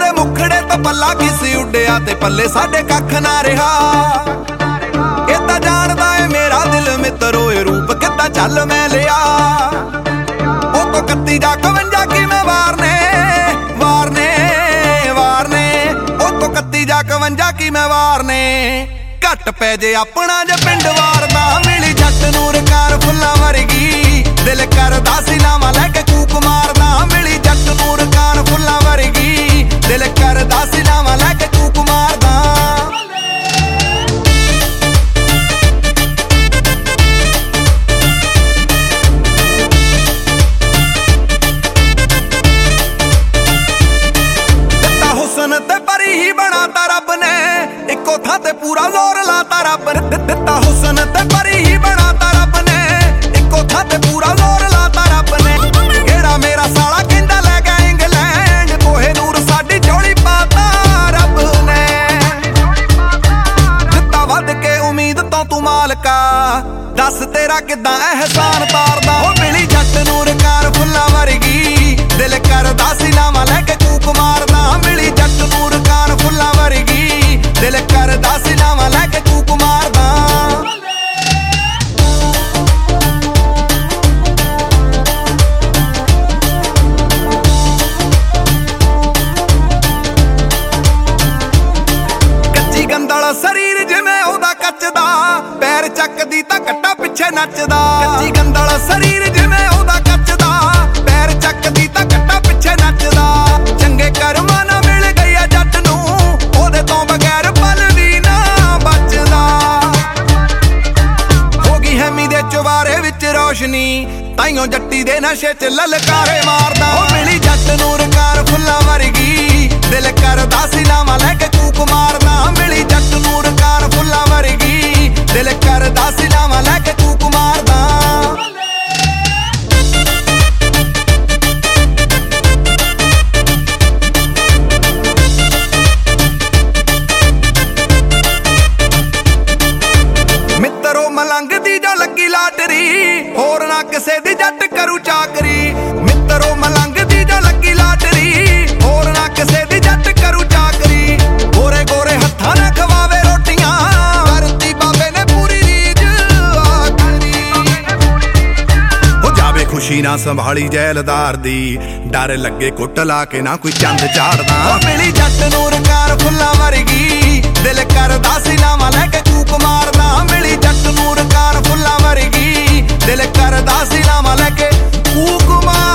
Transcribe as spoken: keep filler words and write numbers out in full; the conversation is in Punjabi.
ਉਹਦੇ ਮੁਖੜੇ ਤੋਂ ਪੱਲਾ ਕਿਸ ਉੱਡਿਆ ਤੇ ਪੱਲੇ ਸਾਡੇ ਕੱਖ ਨਾ ਰਿਹਾ। ਇਹ ਤਾਂ ਜਾਣਦਾ ਏ ਮੇਰਾ ਦਿਲ ਮਿੱਤਰੋ ਇਹ ਰੂਪ ਕਿੱਦਾਂ ਚੱਲ ਮੈਂ ਲਿਆ। ਉਹ ਤੋਂ ਕੱਤੀ ਜਾਂ ਇਕਵੰਜਾ ਕਿਵੇਂ ਵਾਰਨੇ ਵਾਰਨੇ ਵਾਰਨੇ ਉਹ ਤੋਂ ਕੱਤੀ ਜਾਂ ਇਕਵੰਜਾ ਕਿਵੇਂ ਵਾਰਨੇ। ਘੱਟ ਪੈ ਜੇ ਆਪਣਾ ਜੇ ਪਿੰਡ ਵਾਰਦਾ ਮਿਲੀ ਜੱਟ ਨੂੰ ਰਕਾਰ ਫੁੱਲਾਂ ਵਰਗੀ। ਦਿਲ ਕਰਦਾ ਸੀ ਲਾਵਾਂ ਲੈ ਕੇ ਕੂਕ ਮਾਰਦਾ ਮਿਲੀ ਜੱਟ ਨੂੰ ਰਕਾਰ ਫੁੱਲਾਂ ਵਰਗੀ। ਦਿਲ ਕਰਦਾ ਸੀ ਲਾਵਾਂ ਲੈ ਕੇ ਕੂਕ ਮਾਰਦਾ। ਦਿੱਤਾ ਹੁਸਨ ਤੇ ਪਰੀ ਹੀ ਬਣਾਤਾ ਰੱਬ ਨੇ ਇੱਕੋ ਥਾਂ ਤੇ ਪੂਰਾ ਜ਼ੋਰ ਲਾਤਾ ਰੱਬ ਨੇ। ਦਿੱਤਾ ਹੁਸਨ ਤੇ ਪਰੀ ਹੀ ਬਣਾਤਾ ਰੱਬ ਨੇ ਇੱਕੋ ਥਾਂ ਤੇ ਪੂਰਾ ਜ਼ੋਰ ਲਾਤਾ ਰੱਬ ਨੇ। ਕਿਹੜਾ ਮੇਰਾ ਸਾਲਾ ਕਹਿੰਦਾ ਲੈ ਗਿਆ ਇੰਗਲੈਂਡ ਕੋਹੇ ਨੂਰ ਸਾਡੀ ਝੋਲੀ ਪਾਤਾ ਰੱਬ ਨੇ। ਦਿੱਤਾ ਵੱਧ ਕੇ ਉਮੀਦ ਤੋਂ ਤੂੰ ਮਾਲਕਾ ਦੱਸ ਤੇਰਾ ਕਿੱਦਾਂ ਅਹਿਸਾਨ ਤਾਰਦਾ। ਉਹ ਮਿਲੀ ਜੱਟ ਨੂੰ ਰਕਾਰ ਫੁੱਲਾਂ ਵਰਗੀ। ਦਿਲ ਕਰਦਾ ਸੀ ਲਾਵਾਂ ਲੈ ਕੇ ਕੂਕ ਮਾਰਦਾ ਮਿਲੀ ਜੱਟ ਨੂੰ ਰਕਾਰ ਫੁੱਲਾਂ ਵਰਗੀ। ਦਿਲ ਕਰਦਾ ਸੀ ਲਾਵਾਂ ਲੈ ਕੇ ਕੂਕ ਮਾਰਦਾ। ਕੱਚੀ ਗੰਦਲ ਸਰੀਰ ਜਿਵੇਂ ਉਹਦਾ ਕੱਚਦਾ ਪੈਰ ਚੱਕਦੀ ਤਾਂ ਕੱਟਾ ਪਿੱਛੇ ਨੱਚਦਾ। ਕੱਚੀ ਗੰਦਲ ਸਰੀਰ ਜਿਵੇਂ ਉਹਦਾ ਕੱਚਦਾ ਪੈਰ ਚੱਕਦੀ ਤਾਂ ਕੱਟਾ ਪਿੱਛੇ ਨੱਚਦਾ। ਚੰਗੇ ਕਰਮਾਂ ਨਾਲ ਮਿਲ ਗਈ ਆ ਜੱਟ ਨੂੰ ਉਹਦੇ ਤੋਂ ਬਗੈਰ ਪਲ ਵੀ ਨਾ ਬਚਦਾ। ਹੋ ਗਈ ਹੈਮੀ ਦੇ ਚੁਬਾਰੇ ਵਿੱਚ ਰੋਸ਼ਨੀ ਤਾਈਓ ਜੱਟੀ ਦੇ ਨਸ਼ੇ ਚ ਲਲਕਾਰੇ ਮਾਰਦਾ। ਉਹ ਮਿਲੀ ਜੱਟ ਨੂੰ ਰਕਾਰ ਫੁੱਲਾਂ ਵਰਗੀ। ਦਿਲ ਕਰਦਾ ਸੀ ਲਾਵਾਂ ਲੈ ਕੇ ਕੂਕ ਮਾਰਦਾ ਮਿਲੀ ਜੱਟ ਨੂੰ ਰਕਾਰ ਫੁੱਲਾਂ ਵਰਗੀ। ਦਿਲ ਕਰਦਾ ਸੀ ਲਾਵਾਂ ਲੈ ਕੇ ਕੂਕ ਮਾਰਦਾ। ਮਿੱਤਰੋ ਮਲੰਗ ਦੀ ਜੋ ਲੱਗੀ ਲਾਟਰੀ ਹੋਰ ਨਾ ਕਿਸੇ ਦੀ ਜੱਟ ਕਰੂ ਚਾਕਰੀ। ਮਿੱਤਰੋ ਮਲੰਗ ਦੀ ਜੋ ਲੱਗੀ ਲਾਟਰੀ ਹੋਰ ਨਾ ਕਿਸੇ ਦੀ ਜੱਟ ਕਰੂ ਚਾਕਰੀ। ਗੋਰੇ ਗੋਰੇ ਹੱਥਾਂ ਨਾਲ ਖਵਾਵੇ ਰੋਟੀਆਂ ਕਰਤੀ ਬਾਬੇ ਨੇ ਪੂਰੀ ਰੀਝ ਆਖਰੀ। ਹੋ ਜਾਵੇ ਖੁਸ਼ੀ ਨਾ ਸੰਭਾਲੀ ਜੈਲਦਾਰ ਦੀ ਡਰ ਲੱਗੇ ਕੁੱਟ ਲਾ ਕੇ ਨਾ ਕੋਈ ਚੰਦ ਚਾੜਦਾ। ਉਹ ਮਿਲੀ ਜੱਟ ਨੂੰ ਰਕਾਰ ਫੁੱਲਾਂ ਵਰਗੀ। ਦਿਲ ਕਰਦਾ ਸੀ ਲਾਵਾਂ ਲੈ ਕੇ ਕੂਕ ਮਾਰਦਾ ਮਿਲੀ ਜੱਟ ਨੂੰ ਰਕਾਰ ਫੁੱਲਾਂ ਵਰਗੀ। ਦਿਲ ਕਰਦਾ ਸੀ ਲਾਵਾਂ ਲੈ ਕੇ ਕੂਕ ਮਾਰ